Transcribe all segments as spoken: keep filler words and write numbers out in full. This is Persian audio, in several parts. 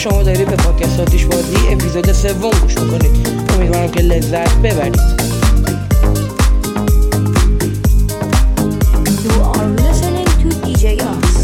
شما دارید به پادکست آتش بازی اپیزود سوم گوش میکنید. امیدوارم که لذت ببرید. You are listening to دی جی Ox.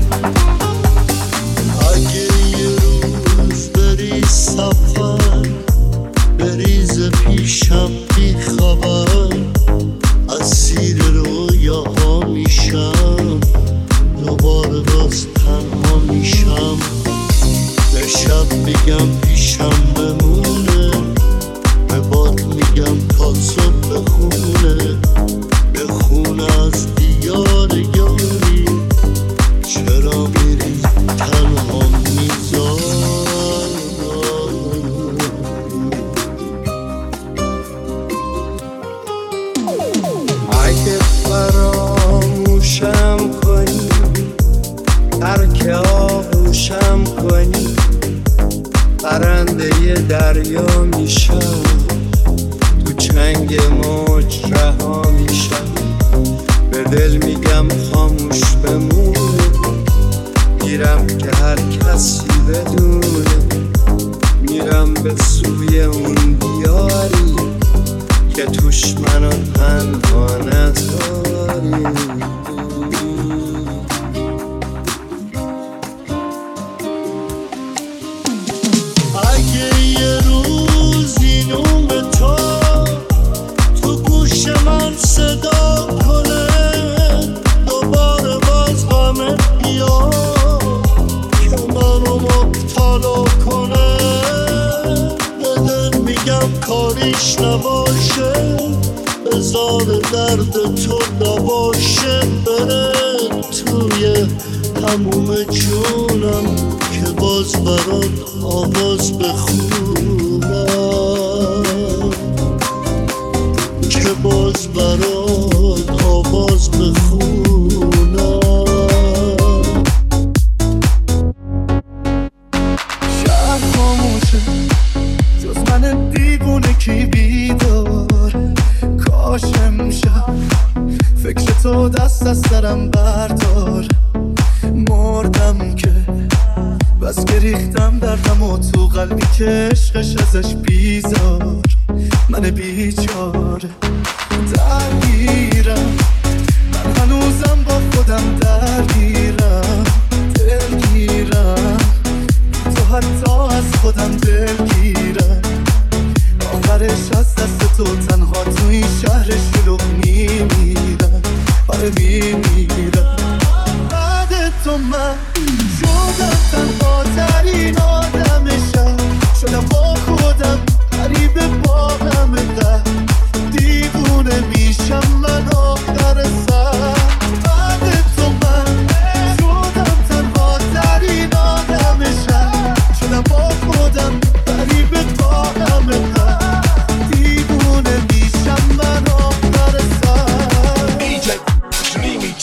اگه یه روز بری سفر بریز پیشم بی خبر، اسیر رویاها میشم، دوباره باز تنها میشم. به شب میگم پیشم بمونه، به باد میگم تا صبح بخونه، بخونه از دیار یاری. چرا میری تنها میذاری؟ اگه فراموشم کنی، ترک آغوشم کنی، پرنده ی دریا میشم، تو چنگ موج رها میشم. به دل میگم خاموش بمونه، میرم که هر کسی بدونه، میرم به سوی اون دیاری که توش منو تنها نذاری. اگه یه روز این نوم تو تو گوش من صدا کنه، دوباره باز غمت بیاد که منو مبتلا کنه، به دل میگم کاریش نباشه، بذار درد تو نباشه، بره توی تموم جونم که باز برات آواز بخونم، که باز برات آواز بخونم. شهر خاموشه جز من دیوونه کی بیدار، کاش امشب فکر تو دست از سرم بردار. مردم که بس که ریختم دردم و تو قلبی که عشقش ازش بیزار، من بیچاره درگیرم، من هنوزم با خودم درگیرم، دلگیرم، تو حتی از خودم دلگیرم. آخرش از دست تو تنها تو این شهر شلوغ میمیرم، آره میمیرم. بعد تو من شدم تنها ترین آدم شهر، شدم با خودم غریب با غمه، دیوونه میشم من آخر سر. بعد تو من شدم تنها ترین آدم شهر، شدم با خودم غریب با غمه، دیوونه میشم من آخر سر. دی جی Remix.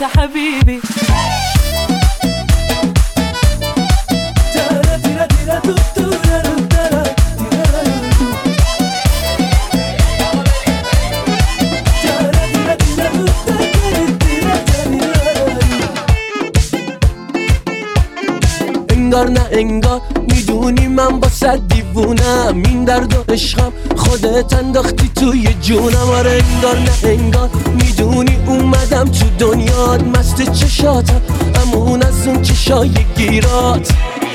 انت حبيبي. انگار نه انگار میدونی من با صد دیوونم، این درد و عشقم خودت انداختی توی جونم. آره انگار نه انگار میدونی اومدم تو دنیات، مست چشاتم امون از اون چشای گیرات.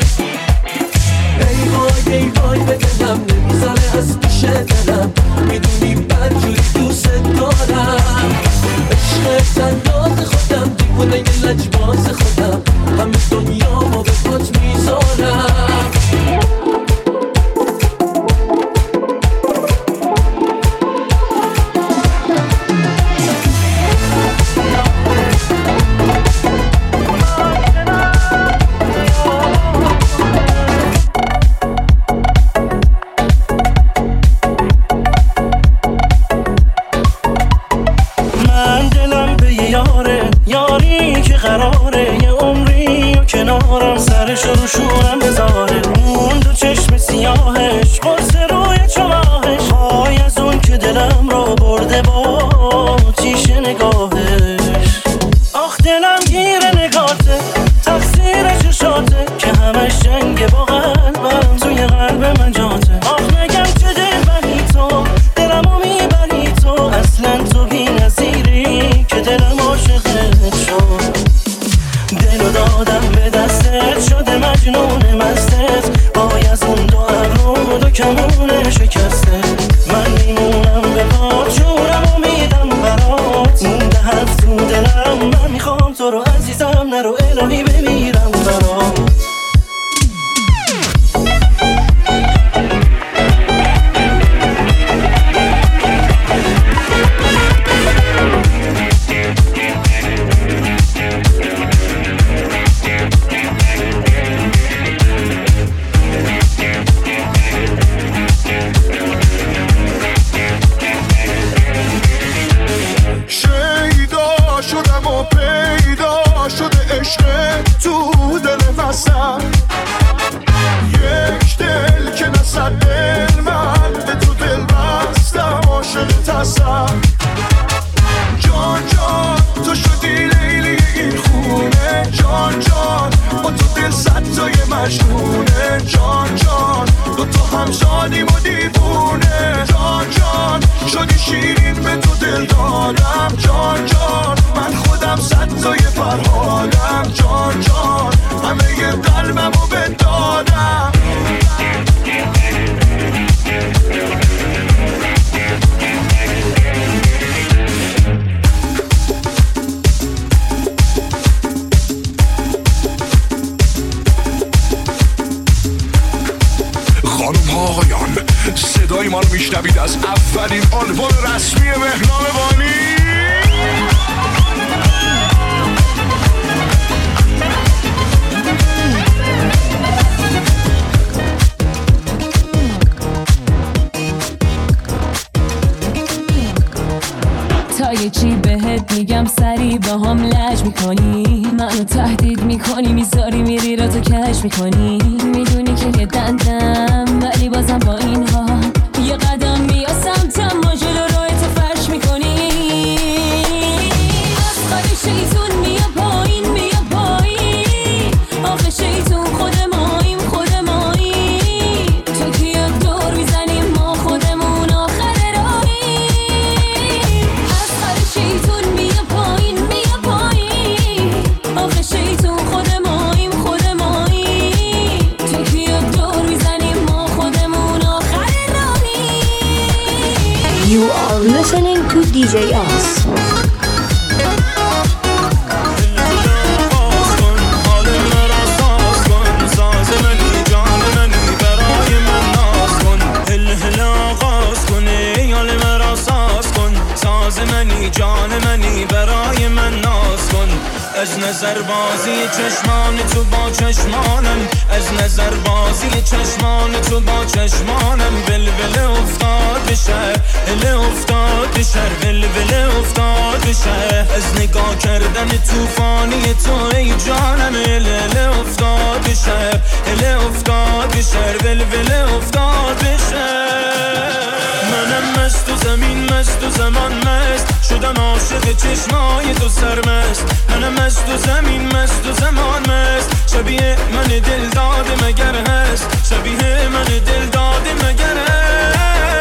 ای وای ای وای به دلم نمیزنه از پیش دلم، میدونی بدجوری دوست دارم. عشق انداز خودم دیوونه یه لجباز خودم، همه دنیا ما به پات میذارم. سرشو شورم بذاره اون دو چشم سیاهش، قرص روی چماهش، های از اون که دلم رو برده با تیش نگاهش. آخ دلم گیره نگاته، تقصیر چشاته که همش جنگ با قلبم، توی قلب من جاته. آخ نگم چه دل بری تو، دلمو میبری تو، اصلا تو بی نظیری که دلم عاشقت شد. دلو دادم به دستت، شده مجنون مستت، بای از اون دو ابرو دو کمون شکسته. من میمونم به پات، جورم و میدم برات، مونده حرف تو دلم، من میخوام تو رو عزیزم، نرو الهی بمیرم برات. یک دل که نصد دل، من به تو دل بستم، عاشقت هستم. جان جان تو شدی لیلی این خونه، جان جان با تو دل صد تای مجنونه. جان جان دو تا هم شادیم و دیوونه، جان جان شدی شیرین به تو دل دادم. جان جان من خودم صد تای فرهادم، جان جان همه ی قلبم رو بدادم. خانم ها آقایان، صدای ما رو میشنوید از اولین آلبوم رسمی مهران بانی. تا یه چی بهت میگم سری با هم لج میکنی، منو تهدید میکنی، میذاری میری را تو کش میکنی. میدونی که یه دندم ولی بازم با این حال یه قدم میاسم تما جلو روی تو فرش میکنی. از خالی شیطون میا پایین میا پایین، آخه شیطون خود ماییم خود ماییم، تو که یک دور میزنیم ما خودمون آخر راهیم. از خالی شیطون میا پایین میا پایین، آخه شیطون خود ماییم خود ماییم، تو که یک دور میزنیم ما خودمون آخر راهیم. You are listening to دی جی Ox. جان منی برای من ناز کن، از نظر بازی چشمان تو با چشمانم، از نظر بازی چشمان تو با چشمانم. ولول افتاد به شهر، هل افتاد به شهر، ولول افتاد به شهر. از نگاه کردن توفانی تو ای جانم، هل افتاد به شهر، هل افتاد به شهر، ولول افتاد به شهر. منم مست و زمین مست و زمان مست، شدم عاشق چشمای تو سرمست. منم مست و زمین مست و زمان مست، شبیه من دل داده مگر هست، شبیه من دل داده مگر هست.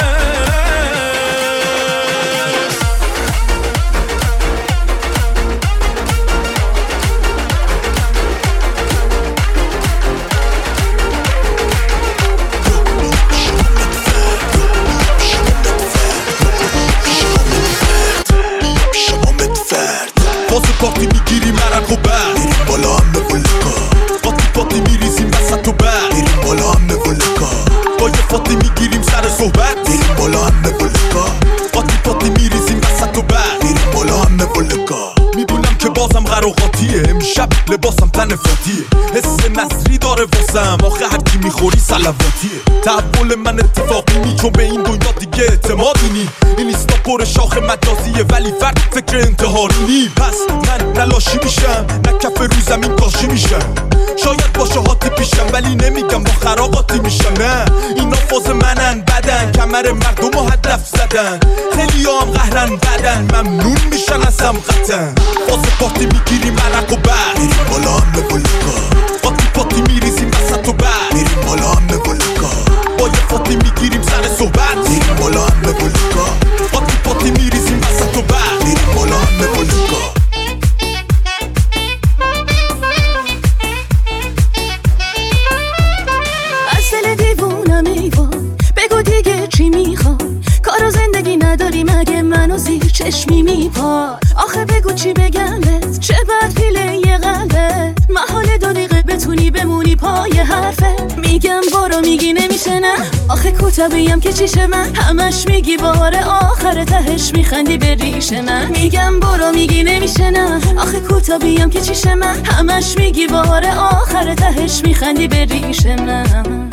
واسه پاتی میگیریم عرق و بر میریم بالا همه ولکا. پاتی پاتی میریزیم وسط و بر میریم بالا همه ولکا. با یه پاتی میگیریم سر صحبت میریم بالا همه ولکا. پاتی پاتی میریزیم وسط و بر میریم بالا همه ولکا. میدونم که بازم قراقاتیه، امشب لباسم تن فاتیه. حس نصری داره واسم، آخه هر کی میخوری سلواتیه. تحول من اتفاقی نی، چون به این دنیا دیگه اعتمادی نی. این ایستا پر شاخ مجازیه، ولی فرد فکر انتحاری نی. پس من نلاشی میشم، نه کف رو زمین کاشی میشم. شاید باشه هاتی پیشم، ولی نمیگم با خراقاتی میشم. نه اینا فاز منن، بدن کمر مردم و هدف زدن. خیلی هم قهرن بدن، ممنون میشن از سمقتن. فاز پاتی میگیریم عرق و بر میریم بالا همه ولکا. پاتی پاتی میریزیم وسط و بر میریم بالا همه ولکا. با یه پاتی میگیریم سر صحبت میریم بالا همه ولکا. پاتی پاتی میریزیم وسط و بر میریم بالا همه ولکا. اصل دیوونم ایوان، بگو دیگه چی میخوای؟ کار و زندگی نداری مگه منو زیر چشمی میپای؟ آخه بگو چی بگم بهت، چه بد پیله یه قلبت. محاله دو دقیقه بتونی بمونی پای حرفت. میگم برو میگی نمیشه نه، آخه کوتابیم که چیشه من. همش میگی باره آخر تهش میخندی به ریش من. میگم برو میگی نمیشه نه، آخه کوتابیم که چیشه من. همش میگی باره آخر تهش میخندی به ریش من.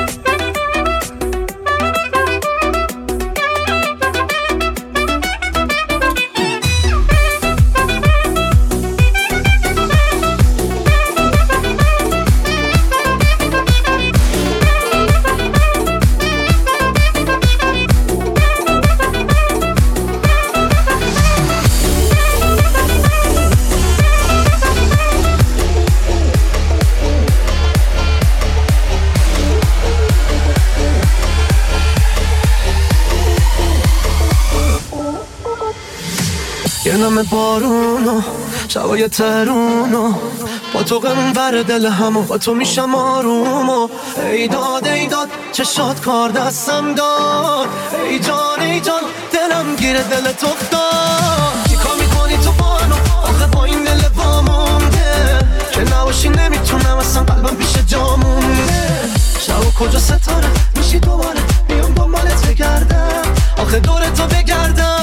یه نام بارونو شبای ترونو، با تو قرون بر دل همو، با تو میشم آرومو. ای داد ای داد چشات کار دستم داد. ای جان ای جان دلم گیره دلت افتاد. چی کار میکنی تو بانو آخه با این دل وامونده؟ که نباشی نمیتونم اصلا قلبم پیش جا مونده. شب کجا ستاره میشی دوباره بیام دنبالت بگردم، آخه دور تو بگردم.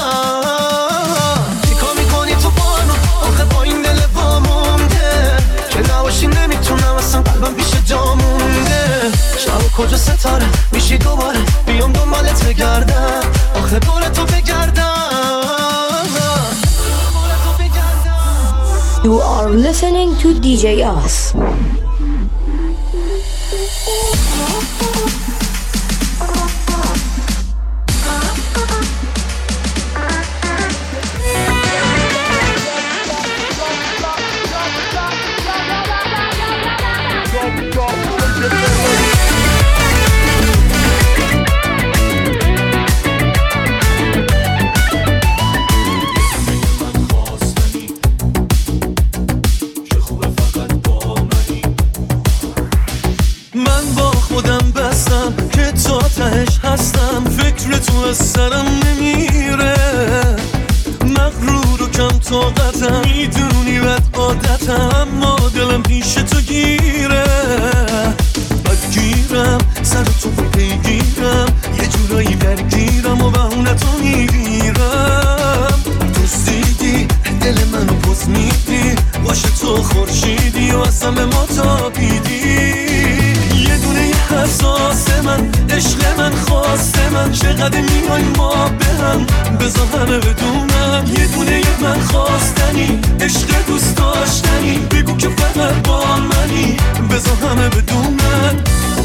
نمیتونم اصلا قلبم پیش جا مونده. شب کجا ستاره میشی دوباره بیام دنبالت بگردم، آخه دور تو بگردم. You are listening to دی جی Us. هستم فکر تو از سرم نمیره. مغرور و کم طاقتم، میدونی بد عادتم، اما دلم پیش تو گیره. بدگیرم سر تو پیگیرم، یه جورایی درگیرم و بهونه تو میگیرم. تو سیدی دل منو باز میدی باشه تو خورشیدی و اصلا به ما تابیدی یه دونه یه حساس من عشق من خواسته من چقدر میای ما به هم بذار همه بدونم یه دونه یه من خواستنی عشق دوست داشتنی بگو که فقط با منی بذار همه بدونم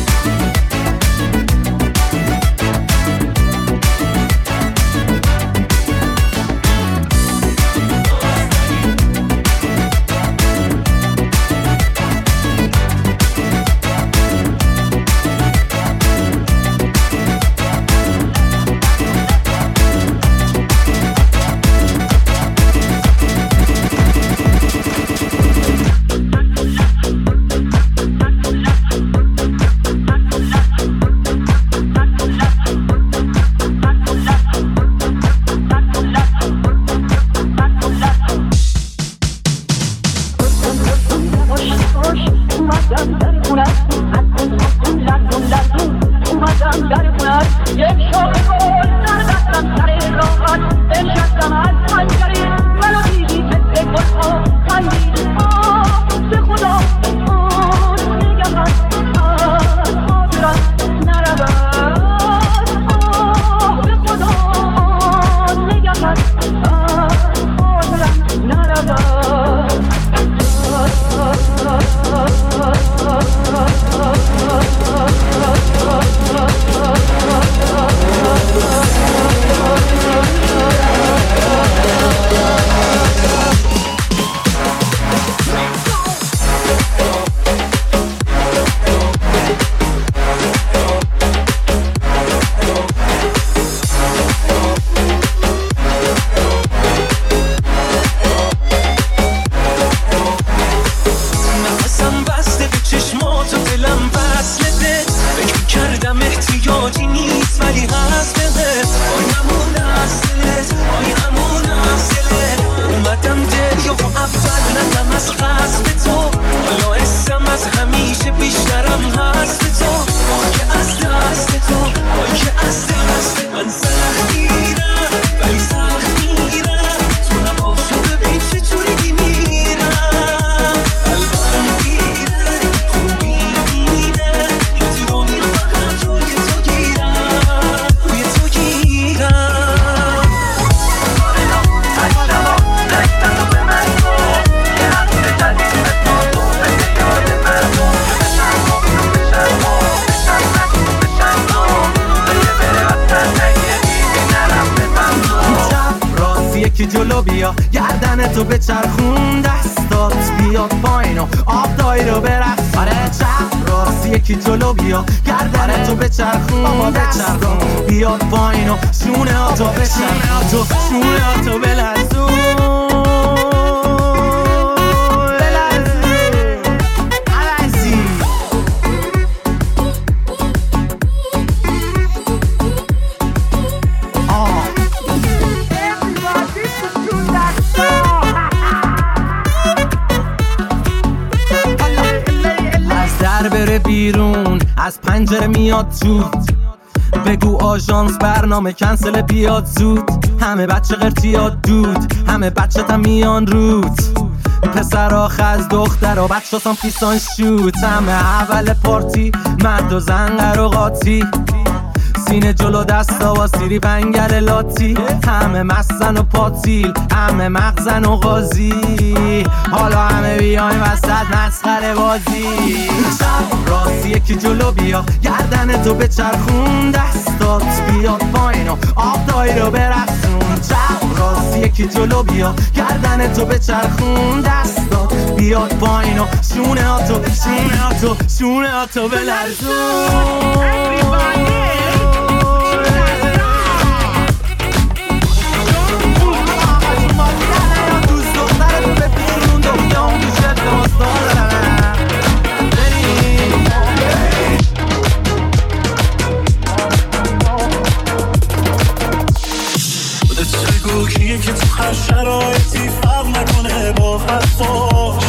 جلو بیا گردن تو به چرخون دستات بیاد پایین و آب دایی رو برقص آره چپ راست یکی جلو بیا گردن تو به چرخون دستات بیاد پایین و شونه ها تو به چرخون شونه ها تو بلرزون بره بیرون از پنجره میاد تو بگو آژانس برنامه کنسل بیاد زود همه بچه قرتیاد دود همه بچه تا میان رود پسرا خز دخترا بچه سان فیسان شوت همه اول پارتی مرد و زنگر و قاطی سینه جلو دستا و سیری بنگل لاتی همه مستن و پاتیل همه مغزن و غازی حالا همه بیایم وسط مسخره بازی چپ راست یکی جلو بیا گردن تو به چرخون دستات بیاد پایین و آب دایی رو برقصون چپ راست یکی جلو بیا گردن تو به چرخون دستات بیاد پایین و شونه ها تو شونه ها تو شونه ها تو بلرزون کیه که تو هر شرایطی فرق نکنه با حرفاش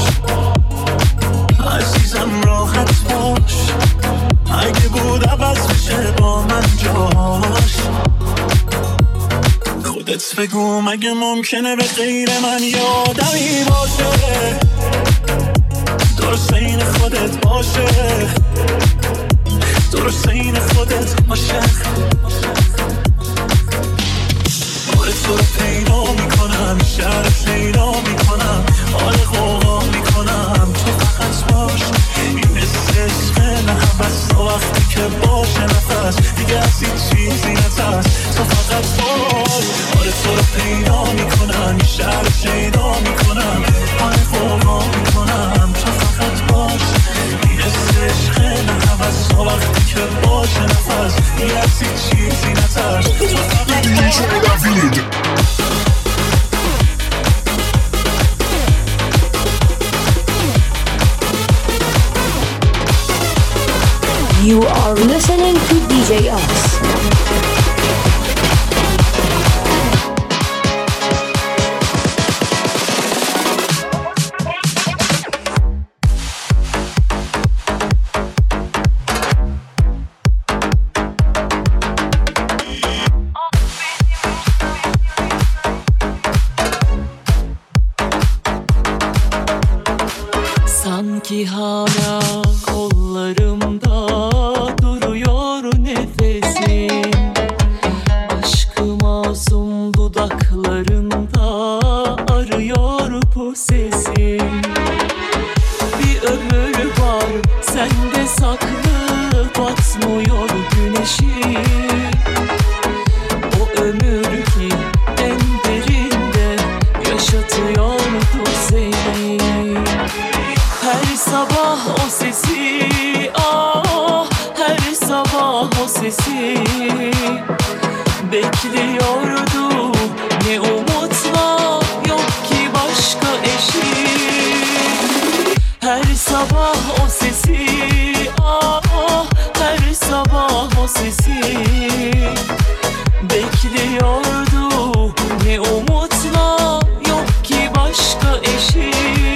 عزیزم راحت باش اگه بود عوض بشه با من جاش خودت خودت بگو مگه ممکنه به غیر من یادمی باشه، درست این خودت باشه، درست این خودت باشه. آره تو رو پیدا میکنم، شهر پیدا میکنم، حال قوقا میکنم، تو فقط باش. این حس عشق نه حوث، تا وقتی که باشه نفس دیگه از این چیزی نترس، تو فقط باش. آره تو رو پیدا میکنم، شهر پیدا میکنم، حال قوقا میکنم، تو فقط باش. این حس عشق نه حوث، تا وقتی که باشه نفس دیگه از این چیزی نترس، تو فقط باش. You are listening to D J Ox. Sanki hala kollarımda duruyor nefesin, aşkı masum dudaklarında arıyor bu sesin. Bir ömür var sende saklı, batmıyor güneşi. O ömür ki en derinde yaşatıyordu seni. Her sabah o sesi, ah her sabah o sesi bekliyordu. Ne umutla, yok ki başka eşi. Her sabah o sesi, ah her sabah o sesi bekliyordu. Ne umutla, yok ki başka eşi.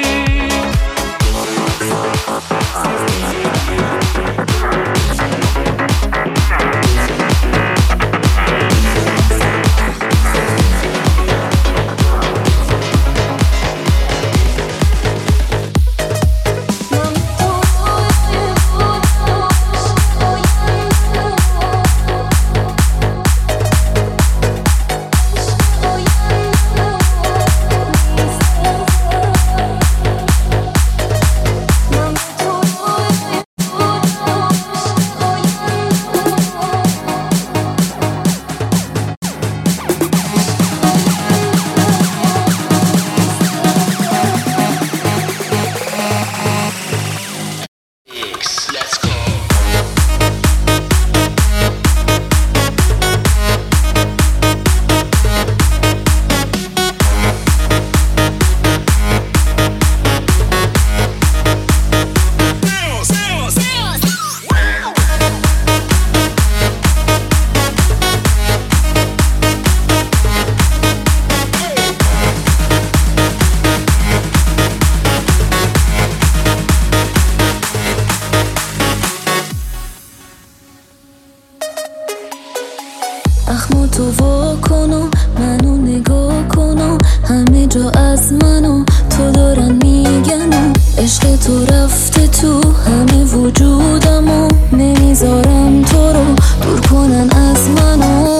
زخم تو وا کن و منو نگاه کن و همه جا از منو تو دارن میگن و عشق تو رفته تو همه وجودم و نمیذارم تو رو دور کنن از منو.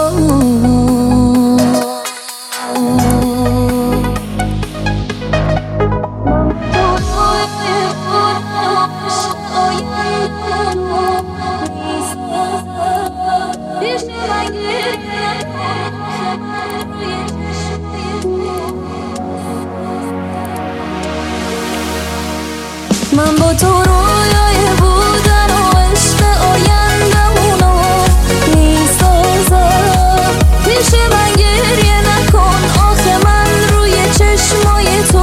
من با تو رویای بودن و عشق آینده‌مونو میسازم. پیش من گریه نکن آخه من روی چشمای تو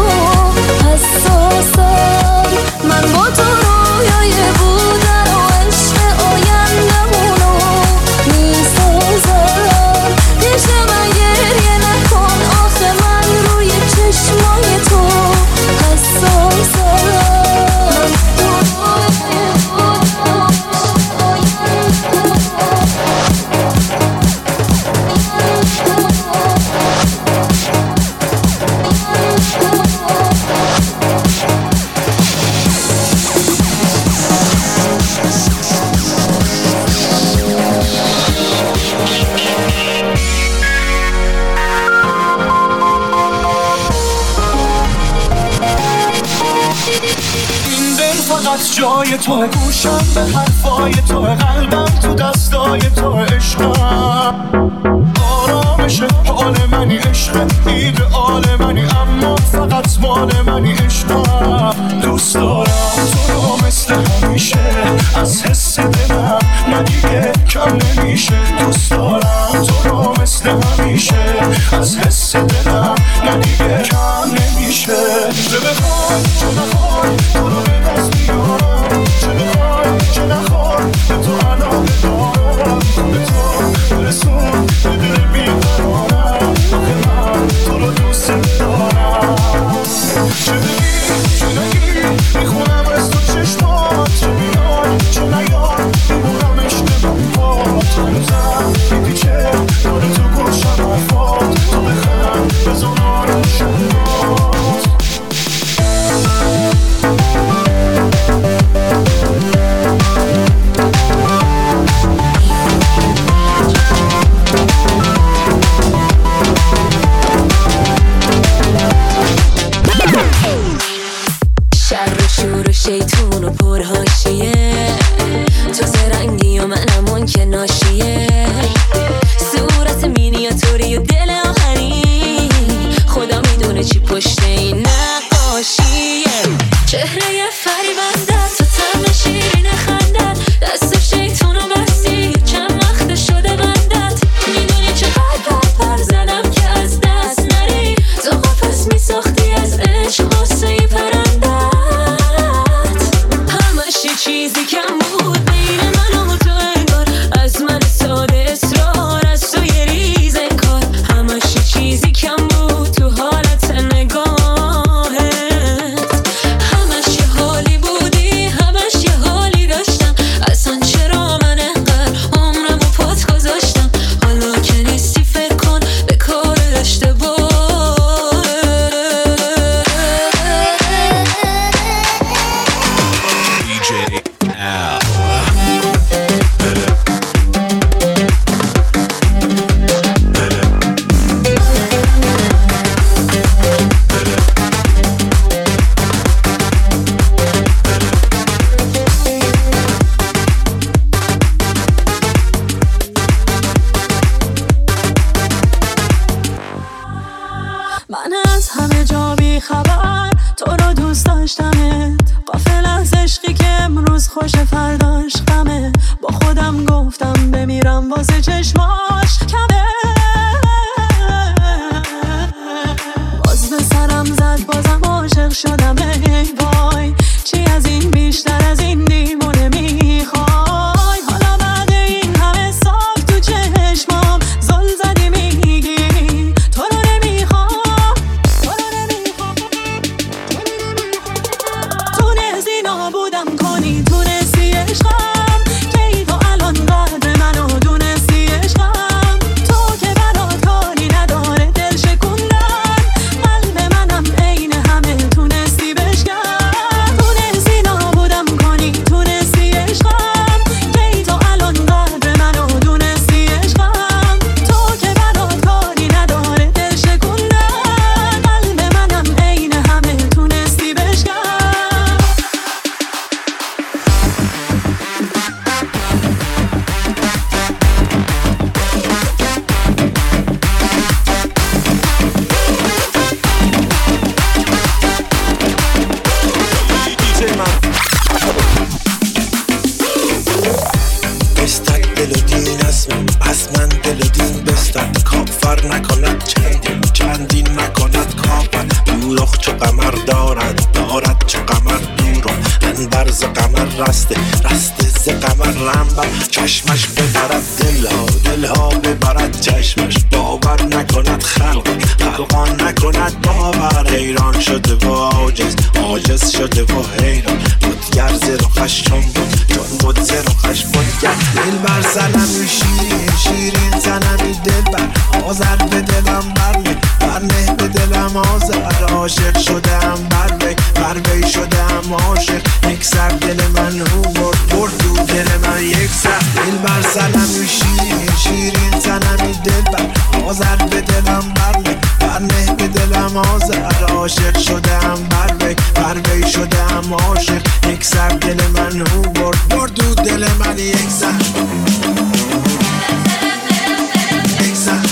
حساسم. من با تو رویای بودن و عشق آینده‌مونو میسازم. پیش من گریه نکن آخه من روی چشمای تو حساسم. پس جای تو گوشم به حرفای تو قلبم تو دستای تو عشقم آرامش حال منی عشق ایدئال منی اما فقط مال منی عشقم دوست دارم تو رو مثل همیشه از حس دلم نه دیگه کم نمیشه دوست دارم تو رو مثل همیشه از حس دلم نه دیگه کم نمیشه چه بخوای چه نخوای تو رو به دست بیارم چه بخوای چه نخوای به تو علاقه دارم به تو برسون به دل بیقرارم آخه من تو رو دوست دارم چه بگی چه نگی میخونم از تو چشمات چه بیای چه نیای میمونم اشتباه بات هنوزم میپیچه داره تو گوشم حرفات تو بخند بزن آروشم بات شر و شور و شیطون و پرهاشیه تو زرنگی و منم اون که ناشیه صورت مینیاتوری و دل آهنی خدا میدونه چی پشت این نقاشیه چهره فریبنده تو طعم شیرین خندت دست شیطون و بسیر چند وقت شده بندت میدونی چقدر بد پر زدم که از دست نری تو قفس میساختی از عشق غصه پرندت همش یه چیزی کم بود بین من و تو انگار از من ساده اصرار از تو یه ریز انکار همش یه چیزی کم بود تو حالت نگاهت همش یه حالی بودی همش یه حالی داشتم اصلا چرا من انقدر عمرم و پات گذاشتم حالا که نیستی فکر کن به کار اشتباه من از همه جا بی خبر تو رو دوست داشتمت غافل از عشقی که امروز خوش فرداش غمه با خودم گفتم بمیرم واسه چشماش کمه باز به سرم زد بازم عاشق شدم ای وای چی از این بیشتر از این دیمونه میخوای حالا بعد این همه سال تو چشمام زل زدی میگی تو رو نمیخوام تونستی نابودم کنی تونستی عشقم کی تو الان قدر منو دونستی عشقم تو که برات کاری نداره دل شکوندن قلب منم عین همه تونستی بشکن تونستی نابودم کنی تونستی عشقم کی تو الان قدر منو دونستی عشقم تو که برات کاری نداره دل شکوندن قلب منم عین همه تونستی بشکن بستد دل و دین از من از من دل و دین بستد کافر نکند چندین چندین نکند کافر دوراخ چو قمر دارد دارد چو قمر دورم انبر ز قمر رسته رسته ز قمر رنبر چشمش ببرد دلها دلها ببرد چشمش باور نکند خلق خلقان نکند باور حیران شده و عاجز عاجز شده و حیران بودگر ز رخش چون بود چون بود ز رخش بودگر دل بر زنمی شیرین شیرین زنمی دل بر آذر به دلم برنه برنه به دلم آذر عاشق شدم بر وی بر وی شدم عاشق یک سر دل من رو برد برد تو دل من یک سر دل بر زنمی شیرین شیرین زنمی دل بر آذر به دلم برنه در مهد دلم آذر عاشق شدم بر وی بر وی شدم عاشق یک سر دل من او برد برد دو دل من یک سر یک سر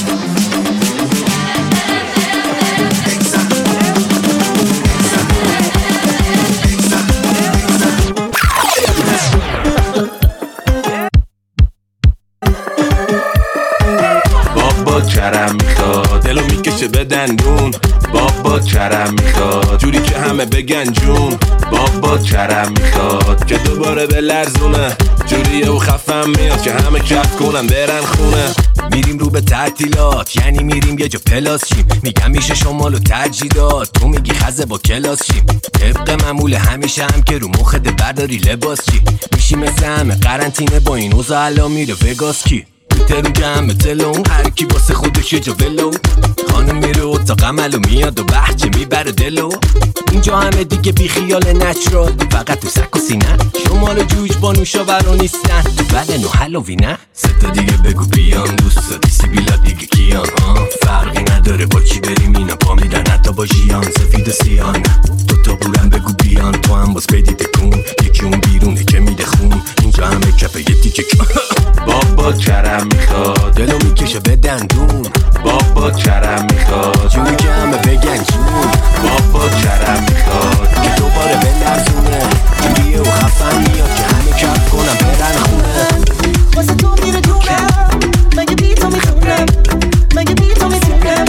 بابا کرم میخواد دلو میکشه به دندون بابا کرم میخواد جوری که همه بگن جون بابا کرم میخواد که دوباره به لرزونه جوریه و خفم میاد که همه کف کنن برن خونه میریم رو به تعطیلات یعنی میریم یه جا پلاس شیم میگم میشه شمال و ترجیدات تو میگی خزه با کلاس شیم طبق معمول همیشه هم که رو مخت برداری لباس چی میشی مثل همه قرنطینه با این اوزا الان میره وگاس کی ترو جمع تلون هر کی واسه خودش یه جا ولو خانم میره اتاق عملو میاد و بحچه میبره دلو اینجا همه دیگه بی خیال نچرال فقط تو سک و سینه شمال و جوج با نوشاورا نیستن تو بدن و حلوی نه ستا دیگه بگو بیان دوستا دیسی بیلا دیگه کیان ها فرقی نداره با کی بریم اینا پا میدن حتی با جیان سفید و سیان دوتا بورن بگو بیان تو هم باز بدی تکون یکی اون بیرونه که میده خون اینجا همه کپه یه تیکه بابا کرم میخواد دلو میکشه به دندون بابا کرم میخواد جونی که همه بگن جون بابا کرم میخواد که دوباره به لرزونه جوریه و خفن میاد که همه کف کنم برن خونه واسه تو میره دونم مگه بی تو میخونم مگه بی تو میتونم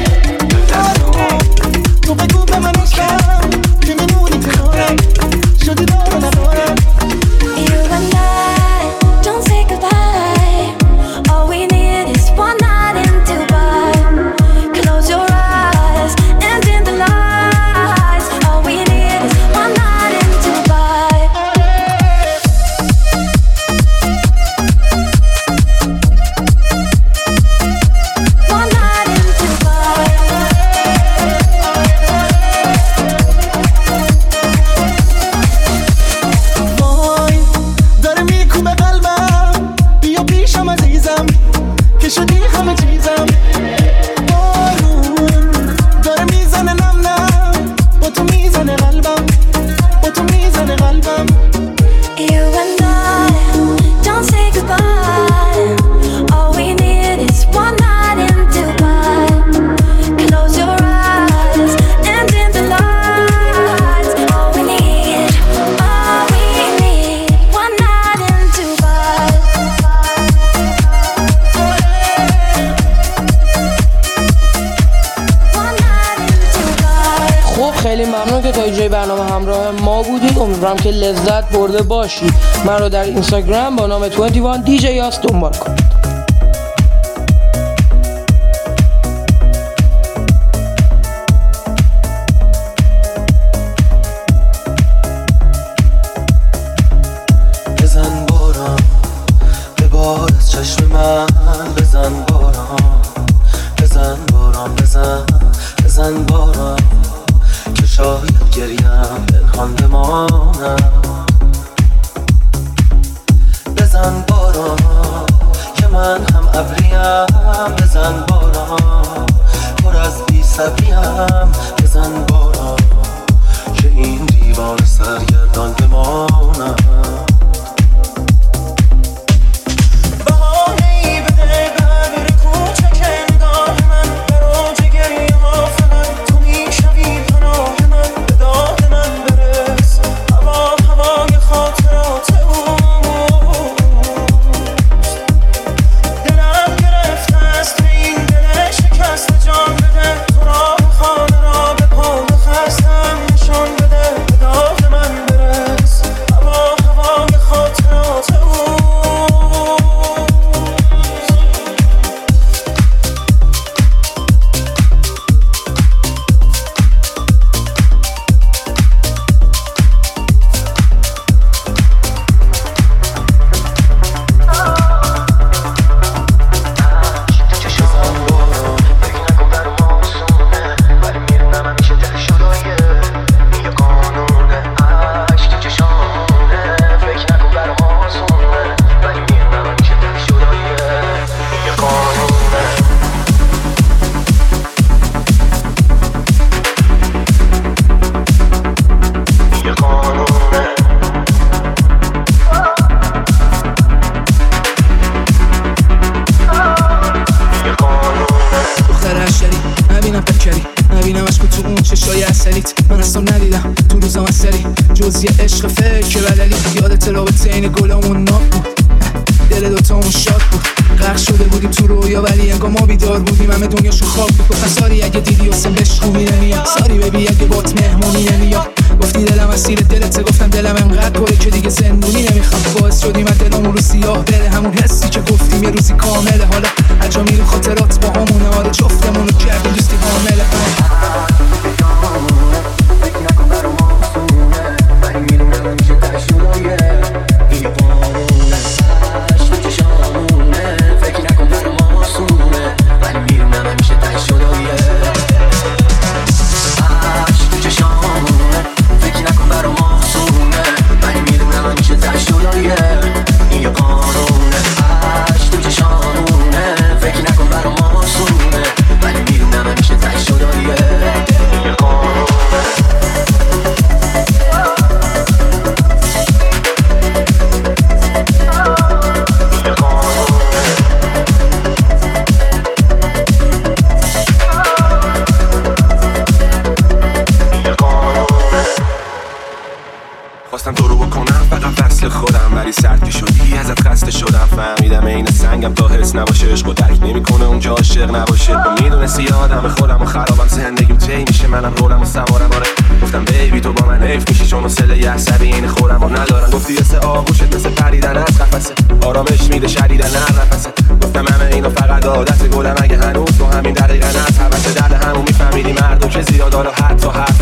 تو بگو به من عشقم که میمونی کنارم شدی دارو ندارم You and I, don't say goodbye. All we need is one night in Dubai. Close your eyes and dim the lights. All we need is one night in Dubai. One night in Dubai. وای داره میکوبه قلبم بیا پیشم عزیزم که شدی همه چیزم بارون داره میزنه نم نم با تو میزنه قلبم با تو میزنه قلبم You and I, don't say goodbye. All we need is one night in Dubai. Close your eyes and dim the lights. All we need, all we need, one night in Dubai. One night in Dubai. خب خیلی ممنون که تا اینجای برنامه همراه ما بودید. امیدوارم که لذت برده باشید. من رو در اینستاگرام با نام بیست و یک دی جی یاس دنبال کنید. بزن باران به بار از چشم من بزن باران بزن باران بزن بزن باران که شاید گریم پنهان بمانم بزن باران که من هم ابریم بزن باران پر از بی صبریم بزن باران که این دیوار سرگردان بمانم بهانه‌ای بده به هر کوچک نگاه من برای جگری ها فقط تو میشوی پناه من به داد من برس هوا هوای خاطرات اوست دلم گرفته است به این دل شکست جان بده تو راه خانه را نپکری نبینمش که تو اون چشای اصلیت من اصلا ندیدم تو روزام اصلی جز یه عشق فکر بدلی یادت رابطه این گلامون ناب بود دل دوتامون شاد بود غرق شده بودیم تو رویا ولی انگار ما بیدار بودیم همه دنیاشو خواب بود گفتم ساری اگه دیدی حسن بهش خوبی نمیاد ساری ببی اگه بات مهمونی نمیاد گفتی دلم اسیر دلته گفتم دلم انقدر پره که دیگه زندونی نمیخوام باعث شدیم از دلمون رو سیاه بره همون حسی که گفتیم یه روزی کامله حالا هرجا میره خاطرات با همونه آره جفتمون رو کردیم دوستی کامله فکر نکن برا ما سونه ولی میدونم همیشه تشورایه این یه قانونه عشق چشامونه فکر نکن برا ما سونه ولی میدونم همیشه تشورایه عشق چشامونه فکر نکن برا ما سونه ولی میدونم همیشه تشورایه این یه قانونه عشق چشامونه فکر نکن برا ما سونه ولی میدونم همیشه تشورایه این یه قانونه خواستم تو رو بکنم فقط وصل خودم ولی سرد که شدی ازت خسته شدم فهمیدم این سنگم تا حس نباشه عشق و درک نمیکنه اونجا عاشق نباشه با میدونستی آدم خودم و خرابم زندگیم طی میشه منم رولم و سوارم آره گفتم بیبی تو با من حیف میشی چون حوصله یه عصبی این خودم رو ندارم گفتی مثل آغوشت مثل پریدن از قفسه آرامش میده شدیدن هر نفسه گفتم همه اینو فقط عادت گلم اگه هنوز تو همین دقیقه نه البته درد همون میفهمیدی مردم که زیاد حالا حتی هر